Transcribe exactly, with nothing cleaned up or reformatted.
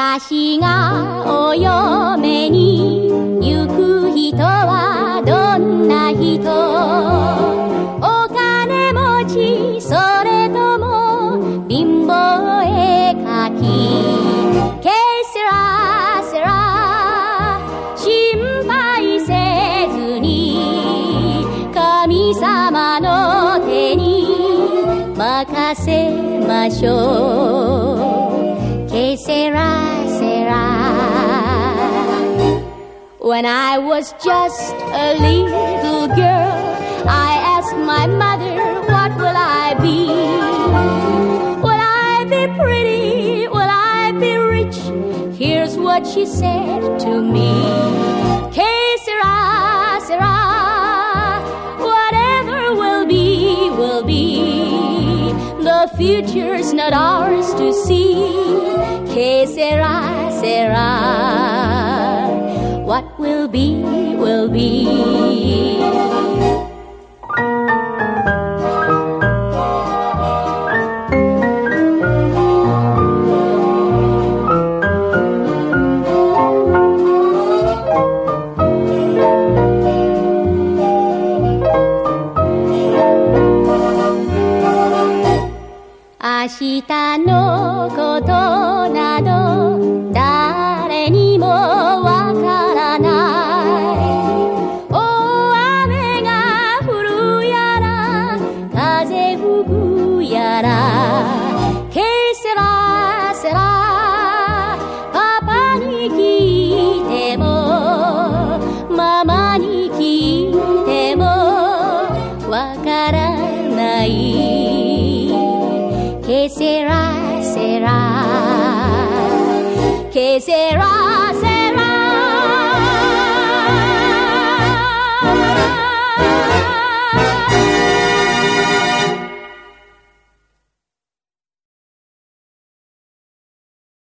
私がお嫁に行く人はどんな人？お金持ち、それとも貧乏絵描き？ケセラセラ心配せずに神様の手に任せましょう。ケセラセラ。When I was just a little girl, I asked my mother, what will I be? Will I be pretty? Will I be rich? Here's what she said to me. Que sera, sera. Whatever will be, will be. The future's not ours to see. Que sera, sera. What will be, will be. 明日のことなど誰にもわからない。大雨が降るやら風吹くやらケセラセラ。パパに聞いてもママに聞いてもわからない。Que sera, sera, que sera, sera.